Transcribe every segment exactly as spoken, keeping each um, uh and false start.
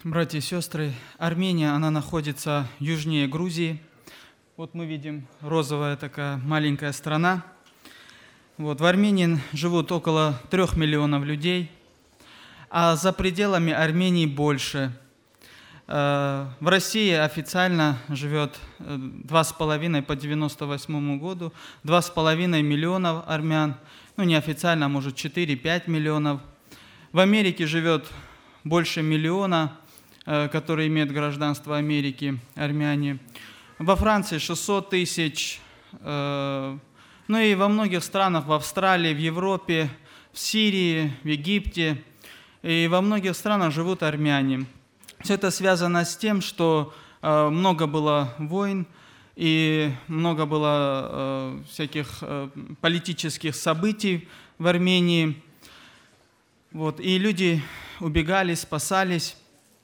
Братья и сестры, Армения, она находится южнее Грузии. Вот мы видим розовая такая маленькая страна. Вот, в Армении живут около трех миллионов людей, а за пределами Армении больше. В России официально живет два с половиной по девяносто восьмому году, два с половиной миллионов армян, ну неофициально, может, четыре-пять миллионов. В Америке живет больше миллиона, которые имеют гражданство Америки, армяне. Во Франции шестьсот тысяч, ну и во многих странах, в Австралии, в Европе, в Сирии, в Египте и во многих странах живут армяне. Все это связано с тем, что много было войн и много было всяких политических событий в Армении. Вот, и люди убегали, спасались.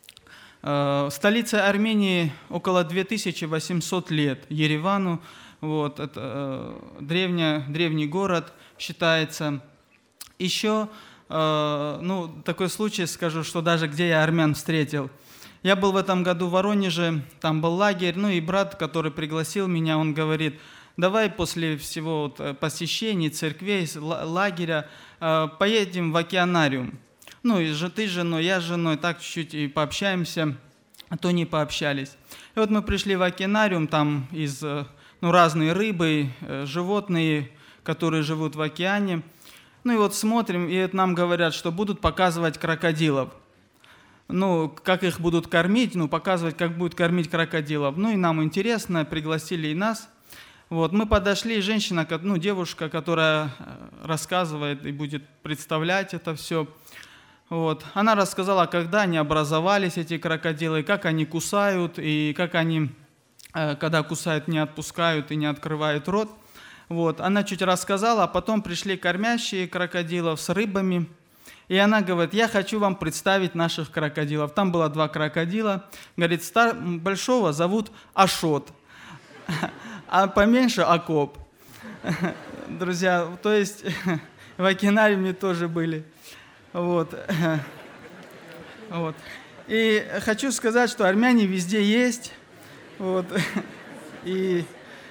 Столица Армении около две тысячи восемьсот лет, Еревану, вот, это древний, древний город считается. Еще, ну, такой случай скажу, что даже где я армян встретил. Я был в этом году в Воронеже, там был лагерь, ну и брат, который пригласил меня, он говорит: давай после всего вот посещений церквей, лагеря поедем в океанариум. Ну, и же ты с женой, я с женой, так чуть-чуть и пообщаемся, а то не пообщались. И вот мы пришли в океанариум, там из, ну, разные рыбы, животные, которые живут в океане. Ну и вот смотрим, и нам говорят, что будут показывать крокодилов. Ну, как их будут кормить, ну, показывать, как будут кормить крокодилов. Ну и нам интересно, пригласили и нас. Вот, мы подошли, и женщина, ну, девушка, которая рассказывает и будет представлять это все. Вот. Она рассказала, когда они образовались, эти крокодилы, как они кусают, и как они, когда кусают, не отпускают и не открывают рот. Вот. Она чуть рассказала, а потом пришли кормящие крокодилов с рыбами. И она говорит: я хочу вам представить наших крокодилов. Там было два крокодила. Говорит, стар... большого зовут Ашот, а поменьше Акоп. Друзья, то есть в океанариуме тоже были. Вот. Вот. И хочу сказать, что армяне везде есть. Вот. И...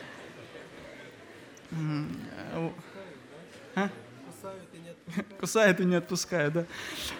А? Кусают и не отпускают, да?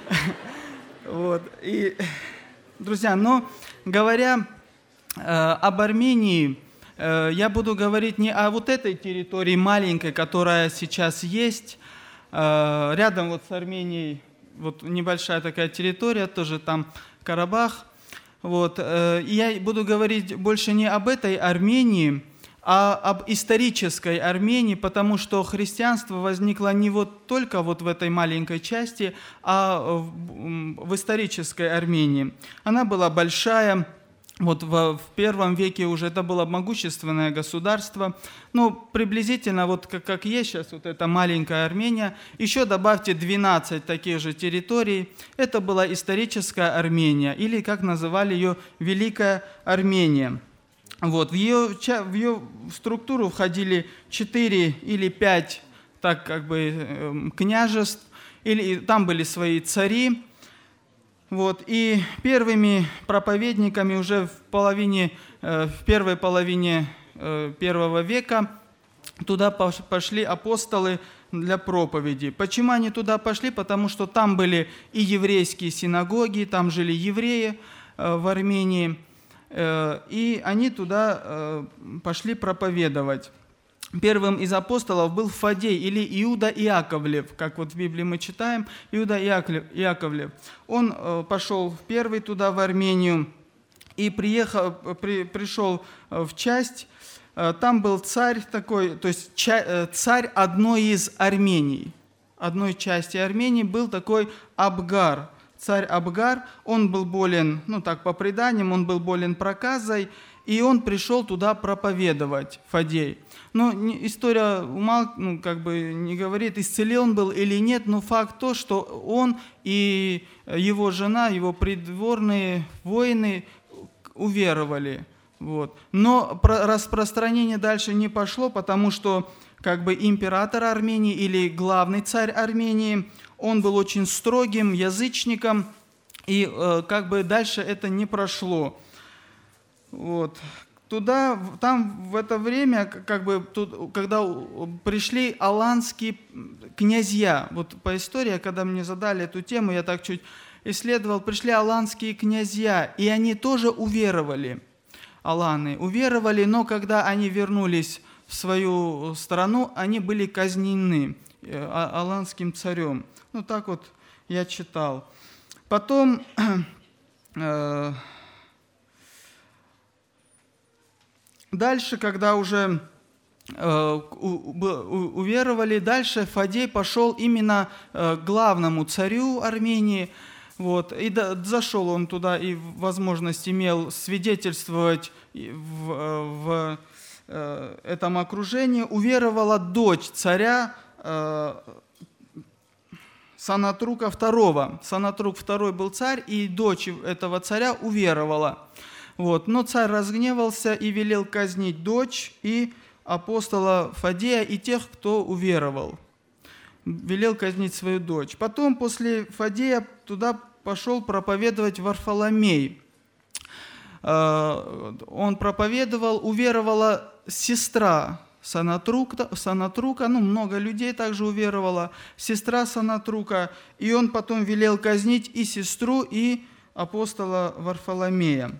Вот. И, друзья, но говоря э, об Армении, э, я буду говорить не о вот этой территории маленькой, которая сейчас есть. Э, рядом вот с Арменией вот небольшая такая территория, тоже там Карабах. Вот. Э, и я буду говорить больше не об этой Армении, а об исторической Армении, потому что христианство возникло не вот только вот в этой маленькой части, а в, в исторической Армении. Она была большая, вот в, в первом веке уже это было могущественное государство, ну, приблизительно вот как, как есть сейчас вот эта маленькая Армения, еще добавьте двенадцать таких же территорий, это была историческая Армения, или как называли ее Великая Армения. Вот, в ее, в ее структуру входили четыре или пять так как бы княжеств, или там были свои цари. Вот, и первыми проповедниками уже в, половине, в первой половине первого века туда пошли апостолы для проповеди. Почему они туда пошли? Потому что там были и еврейские синагоги, там жили евреи в Армении. И они туда пошли проповедовать. Первым из апостолов был Фадей или Иуда Иаковлев, как вот в Библии мы читаем, Иуда Иаковлев. Он пошел первый туда, в Армению, и приехал, при, пришел в часть, там был царь такой, то есть царь одной из Армений, одной части Армении был такой Абгар. Царь Абгар, он был болен, ну так по преданиям, он был болен проказой, и он пришел туда проповедовать, Фадей. Но история умал, ну, как бы не говорит, исцелен он был или нет, но факт то, что он и его жена, его придворные воины уверовали. Вот. Но распространение дальше не пошло, потому что как бы император Армении или главный царь Армении, он был очень строгим язычником, и как бы дальше это не прошло. Вот. Туда, там в это время, как бы, тут, когда пришли аланские князья, вот по истории, когда мне задали эту тему, я так чуть исследовал, пришли аланские князья, и они тоже уверовали, аланы, уверовали, но когда они вернулись в свою страну, они были казнены аланским царем. Ну, так вот я читал. Потом... Э, Дальше, когда уже э, у, у, уверовали, дальше Фадей пошел именно э, к главному царю Армении. Вот, и да, зашел он туда и возможность имел свидетельствовать в, в э, этом окружении. Уверовала дочь царя э, Санатрука второго. Санатрук второй был царь, и дочь этого царя уверовала. Вот. Но царь разгневался и велел казнить дочь и апостола Фадея и тех, кто уверовал. Велел казнить свою дочь. Потом после Фадея туда пошел проповедовать Варфоломей. Он проповедовал, уверовала сестра Санатрука, Санатрука, ну много людей также уверовала, сестра Санатрука, и он потом велел казнить и сестру, и апостола Варфоломея.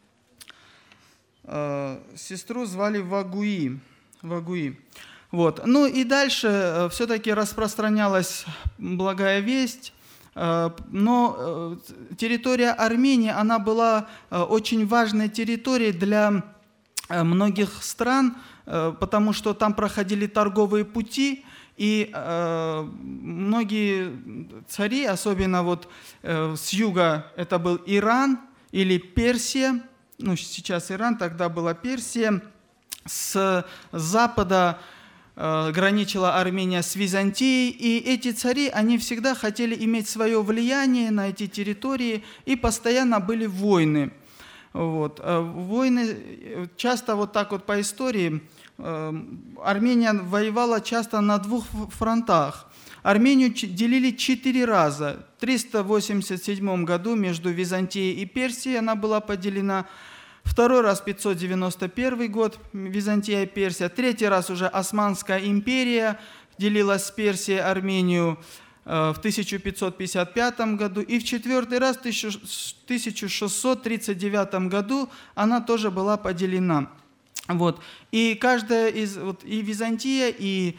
Сестру звали Вагуи. Вагуи. Вот. Ну и дальше все-таки распространялась благая весть, но территория Армении, она была очень важной территорией для многих стран, потому что там проходили торговые пути, и многие цари, особенно вот с юга, это был Иран или Персия, ну, сейчас Иран, тогда была Персия. С запада э, граничила Армения с Византией, и эти цари, они всегда хотели иметь свое влияние на эти территории, и постоянно были войны. Вот. Войны, часто вот так вот по истории, э, Армения воевала часто на двух фронтах. Армению делили четыре раза. В триста восемьдесят седьмом году между Византией и Персией она была поделена. Второй раз пятьсот девяносто первый год Византия и Персия. Третий раз уже Османская империя делила с Персией Армению в тысяча пятьсот пятьдесят пятом году. И в четвертый раз в тысяча шестьсот тридцать девятом году она тоже была поделена. Вот. И каждая из, вот, и Византия, и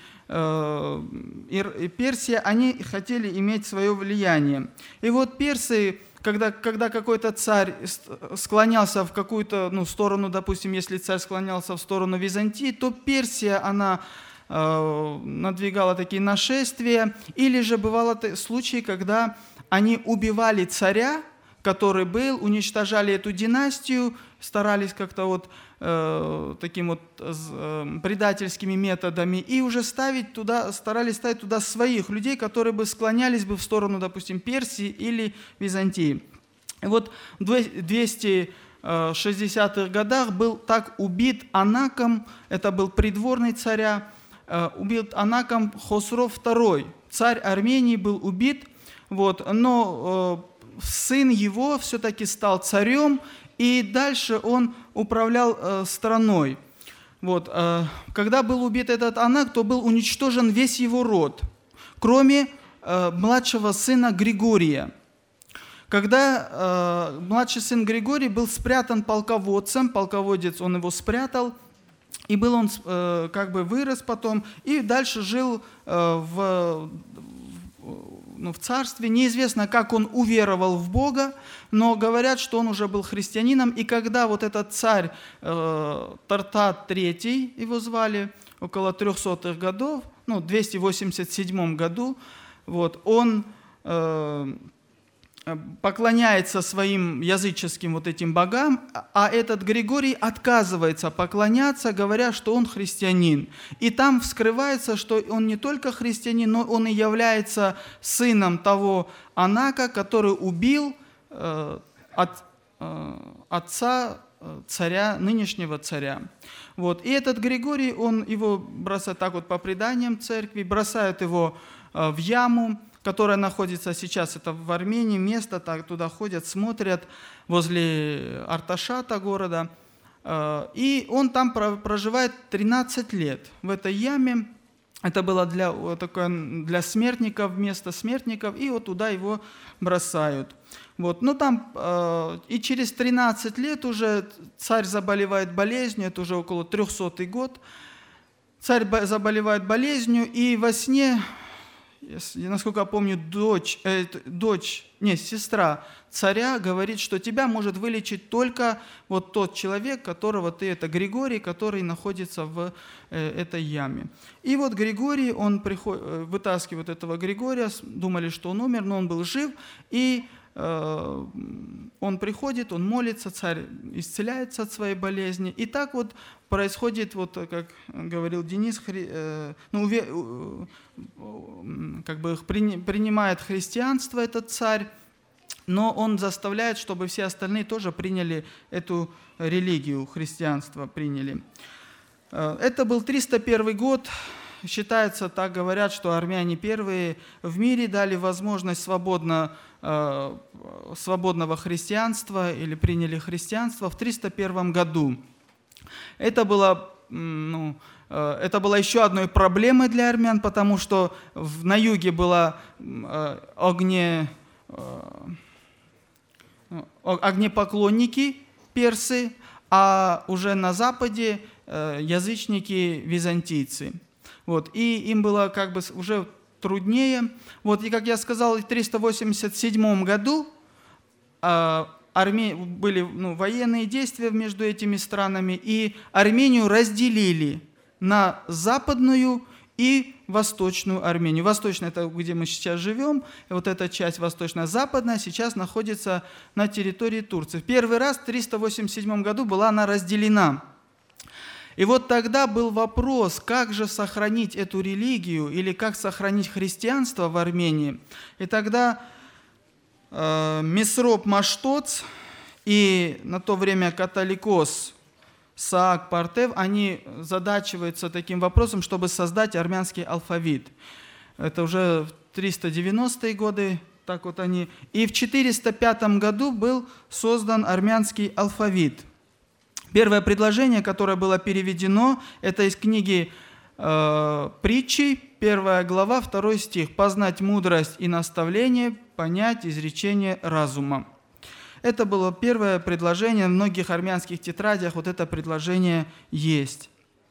и Персия, они хотели иметь свое влияние. И вот персы, когда, когда какой-то царь склонялся в какую-то ну, сторону, допустим, если царь склонялся в сторону Византии, то Персия, она э, надвигала такие нашествия. Или же бывало случаи, когда они убивали царя, который был, уничтожали эту династию, старались как-то вот э, таким вот э, предательскими методами, и уже ставить туда, старались ставить туда своих людей, которые бы склонялись бы в сторону, допустим, Персии или Византии. И вот в двухсот шестидесятых годах был так убит Анаком, это был придворный царя, э, убит Анаком Хосров второй, царь Армении был убит, вот, но э, сын его все-таки стал царем, и дальше он управлял э, страной. Вот, э, когда был убит этот Анак, то был уничтожен весь его род, кроме э, младшего сына Григория. Когда э, младший сын Григорий был спрятан полководцем, полководец, он его спрятал, и был он э, как бы вырос потом, и дальше жил э, в... Ну, в царстве. Неизвестно, как он уверовал в Бога, но говорят, что он уже был христианином. И когда вот этот царь э, Тартат третий, его звали, около трехсотых годов, ну, в двести восемьдесят седьмом году, вот, он э, поклоняется своим языческим вот этим богам, а этот Григорий отказывается поклоняться, говоря, что он христианин. И там вскрывается, что он не только христианин, но он и является сыном того Анака, который убил э, от, э, отца царя, нынешнего царя. Вот. И этот Григорий, он его бросает так вот по преданиям церкви, бросает его э, в яму. которое находится сейчас, это в Армении, место, так, туда ходят, смотрят, возле Арташата города. И он там проживает тринадцать лет в этой яме. Это было для, такое, для смертников, место смертников, и вот туда его бросают. Вот. Ну, там, э, и через тринадцать лет уже царь заболевает болезнью, это уже около трехсотый год. Царь заболевает болезнью, и во сне, насколько я помню, дочь, э, дочь, не, сестра царя говорит, что тебя может вылечить только вот тот человек, которого ты, это Григорий, который находится в э, этой яме. И вот Григорий, он приход, вытаскивает этого Григория, думали, что он умер, но он был жив, и э, он приходит, он молится, царь исцеляется от своей болезни. И так вот происходит, вот, как говорил Денис, хри, э, ну, э, как бы при, принимает христианство этот царь, но он заставляет, чтобы все остальные тоже приняли эту религию, христианство приняли. Это был триста первый год. Считается, так говорят, что армяне первые в мире дали возможность свободно, э, свободного христианства или приняли христианство в триста первом году. Это было, ну, э, это было еще одной проблемой для армян, потому что в, на юге было э, огне... Э, огнепоклонники персы, а уже на западе язычники византийцы. Вот. И им было как бы уже труднее. Вот. И, как я сказал, в триста восемьдесят седьмом году Арме... были ну, военные действия между этими странами, и Армению разделили на западную и Восточную Армению. Восточная – это где мы сейчас живем, и вот эта часть восточно-западная сейчас находится на территории Турции. В первый раз в триста восемьдесят седьмом году была она разделена. И вот тогда был вопрос, как же сохранить эту религию или как сохранить христианство в Армении. И тогда э, Месроп Маштоц и на то время католикос Саак Партев, они задачиваются таким вопросом, чтобы создать армянский алфавит. Это уже в триста девяностые годы, так вот они. И в четыреста пятом году был создан армянский алфавит. Первое предложение, которое было переведено, это из книги э, «Притчи», первая глава, второй стих. «Познать мудрость и наставление, понять изречение разума». Это было первое предложение, в многих армянских тетрадях вот это предложение есть.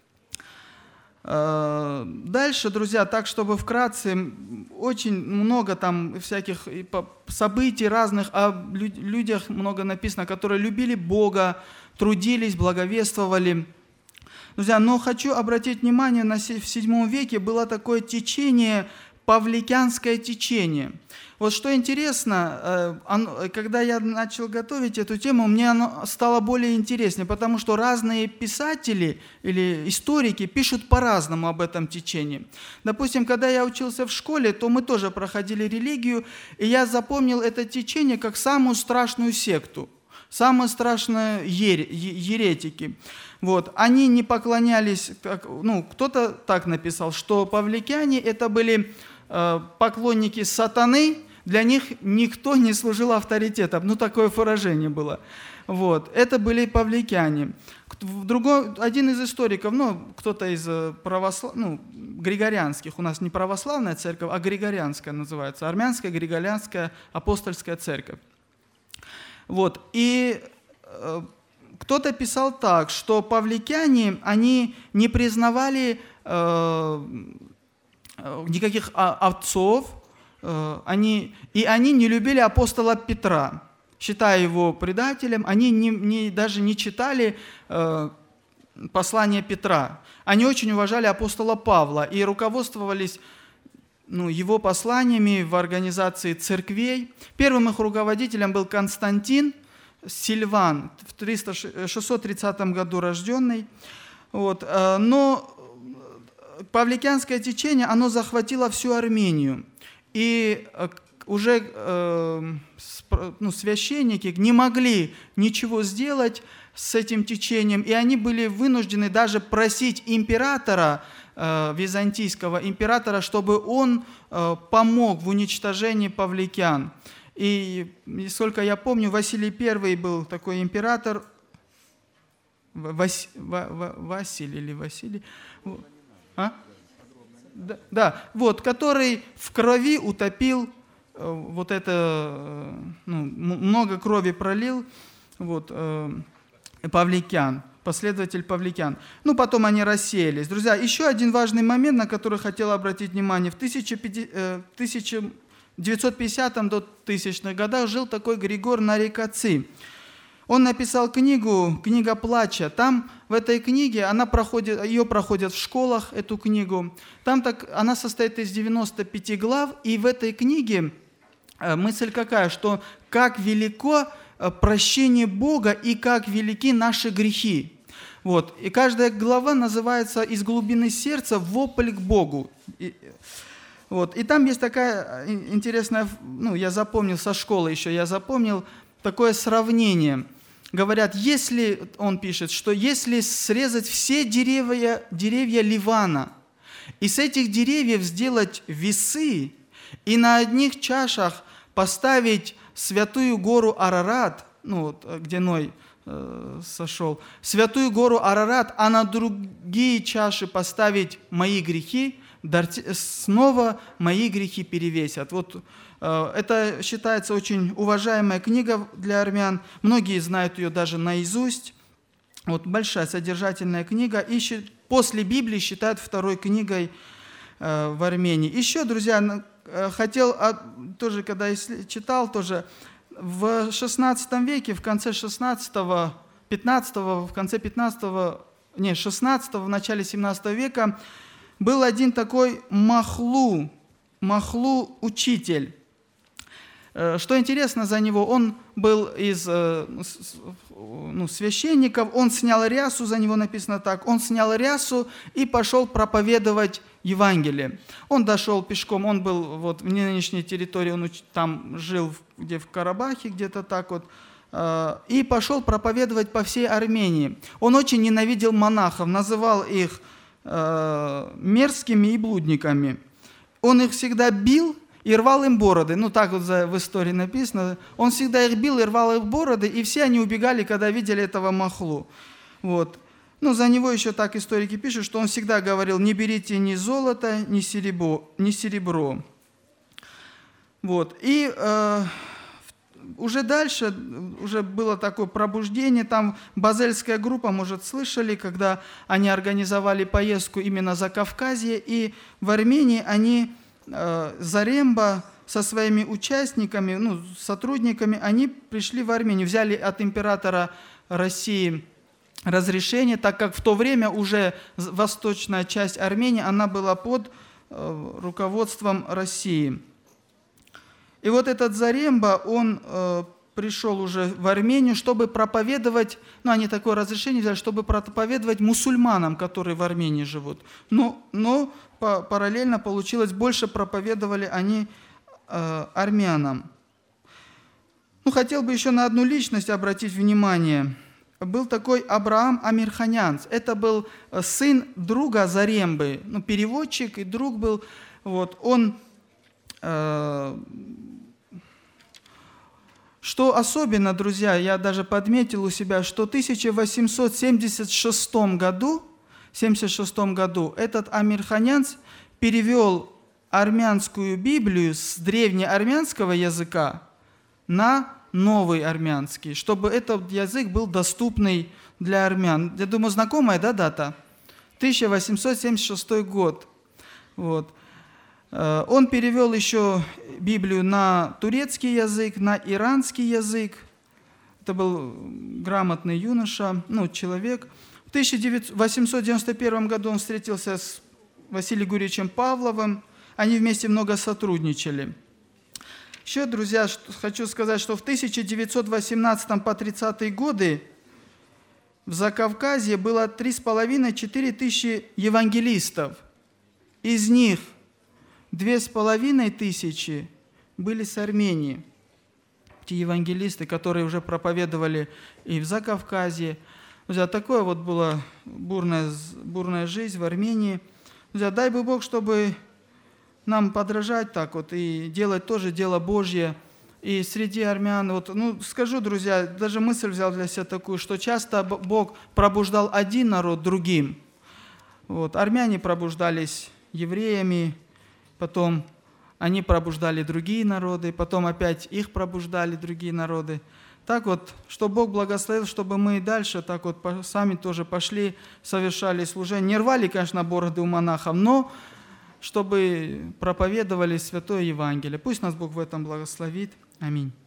Дальше, друзья, так, чтобы вкратце, очень много там всяких событий разных, о людях много написано, которые любили Бога, трудились, благовествовали. Друзья, но хочу обратить внимание, на в седьмом веке было такое течение, павликянское течение. Вот что интересно, когда я начал готовить эту тему, мне оно стало более интереснее, потому что разные писатели или историки пишут по-разному об этом течении. Допустим, когда я учился в школе, то мы тоже проходили религию, и я запомнил это течение как самую страшную секту, самые страшные еретики. Вот. Они не поклонялись, ну, кто-то так написал, что павликяне это были поклонники сатаны, для них никто не служил авторитетом. Ну, такое выражение было. Вот. Это были павликяне. Другой, один из историков, ну, кто-то из православ... ну, григорианских, у нас не православная церковь, а григорианская называется, армянская григорианская апостольская церковь. Вот. И э, кто-то писал так, что павликяне, они не признавали э, никаких отцов, они, и они не любили апостола Петра, считая его предателем. Они не, не, даже не читали э, послание Петра. Они очень уважали апостола Павла и руководствовались ну, его посланиями в организации церквей. Первым их руководителем был Константин Сильван, в шестьсот тридцатом году рожденный. Вот. Но павликянское течение, оно захватило всю Армению. И уже э, ну, священники не могли ничего сделать с этим течением, и они были вынуждены даже просить императора византийского императора, чтобы он помог в уничтожении павликян. И, сколько я помню, Василий Первый был такой император, Вас, Василий или Василий, а? да, да, вот, который в крови утопил, вот это, ну, много крови пролил, вот, павликян, последователь павликян. Ну, потом они рассеялись. Друзья, еще один важный момент, на который хотел обратить внимание. В тысяча девятьсот пятидесятом до тысячных годах жил такой Григор Нарикоци. Он написал книгу «Книга плача». Там, в этой книге, она проходит, ее проходят в школах, эту книгу. Там так, она состоит из девяноста пяти глав, и в этой книге мысль какая, что как велико прощение Бога и как велики наши грехи. Вот. И каждая глава называется «Из глубины сердца вопль к Богу». И, вот. И там есть такая интересная, ну, я запомнил со школы еще, я запомнил такое сравнение. Говорят, если, он пишет, что если срезать все деревья, деревья Ливана, и с этих деревьев сделать весы, и на одних чашах поставить святую гору Арарат, ну вот, где Ной э, сошел, святую гору Арарат, а на другие чаши поставить мои грехи, снова мои грехи перевесят. Вот э, это считается очень уважаемая книга для армян. Многие знают ее даже наизусть. Вот большая содержательная книга. И после Библии считают второй книгой э, в Армении. Еще, друзья, э, хотел, а, тоже когда читал, тоже в шестнадцатом веке, в конце шестнадцатого, пятнадцатого, в конце пятнадцатого, не, шестнадцатого, в начале семнадцатого века был один такой Махлу, Махлу-учитель. Что интересно за него, он был из ну, священников, он снял рясу, за него написано так, он снял рясу и пошел проповедовать Евангелие. Он дошел пешком, он был вот в нынешней территории, он там жил, где в Карабахе, где-то так вот, и пошел проповедовать по всей Армении. Он очень ненавидел монахов, называл их мерзкими и блудниками. Он их всегда бил и рвал им бороды. Ну, так вот в истории написано. Он всегда их бил и рвал их бороды, и все они убегали, когда видели этого Махлу. Вот. Ну, за него еще так историки пишут, что он всегда говорил, не берите ни золото, ни серебро. Ни серебро. Вот. И э, уже дальше, уже было такое пробуждение, там базельская группа, может, слышали, когда они организовали поездку именно за Кавказье, и в Армении они, э, Заремба со своими участниками, ну, сотрудниками, они пришли в Армению, взяли от императора России разрешение, так как в то время уже восточная часть Армении, она была под э, руководством России. И вот этот Заремба, он э, пришел уже в Армению, чтобы проповедовать, ну, они такое разрешение взяли, чтобы проповедовать мусульманам, которые в Армении живут. Но, но по, параллельно получилось, больше проповедовали они э, армянам. Ну, хотел бы еще на одну личность обратить внимание. Был такой Абраам Амирханянц. Это был сын друга Зарембы, ну, переводчик и друг был. Вот, он... Э, Что особенно, друзья, я даже подметил у себя, что в тысяча восемьсот семьдесят шестом году, семьдесят шестом году этот Амирханянц перевел армянскую Библию с древнеармянского языка на новый армянский, чтобы этот язык был доступный для армян. Я думаю, знакомая, да, дата? тысяча восемьсот семьдесят шестой год. Вот. Он перевел еще Библию на турецкий язык, на иранский язык. Это был грамотный юноша, ну, человек. В тысяча восемьсот девяносто первом году он встретился с Василием Гурьевичем Павловым. Они вместе много сотрудничали. Еще, друзья, хочу сказать, что в тысяча девятьсот восемнадцатом по тридцатые годы в Закавказье было три с половиной - четыре тысячи евангелистов. Из них Две с половиной тысячи были с Армении. Те евангелисты, которые уже проповедовали и в Закавказье. Друзья, такое вот была бурная, бурная жизнь в Армении. Друзья, дай бы Бог, чтобы нам подражать так вот и делать тоже дело Божье. И среди армян, вот, ну, скажу, друзья, даже мысль взял для себя такую, что часто Бог пробуждал один народ другим. Вот, армяне пробуждались евреями, потом они пробуждали другие народы, потом опять их пробуждали другие народы. Так вот, что Бог благословил, чтобы мы и дальше так вот сами тоже пошли, совершали служение. Не рвали, конечно, бороды у монахов, но чтобы проповедовали Святое Евангелие. Пусть нас Бог в этом благословит. Аминь.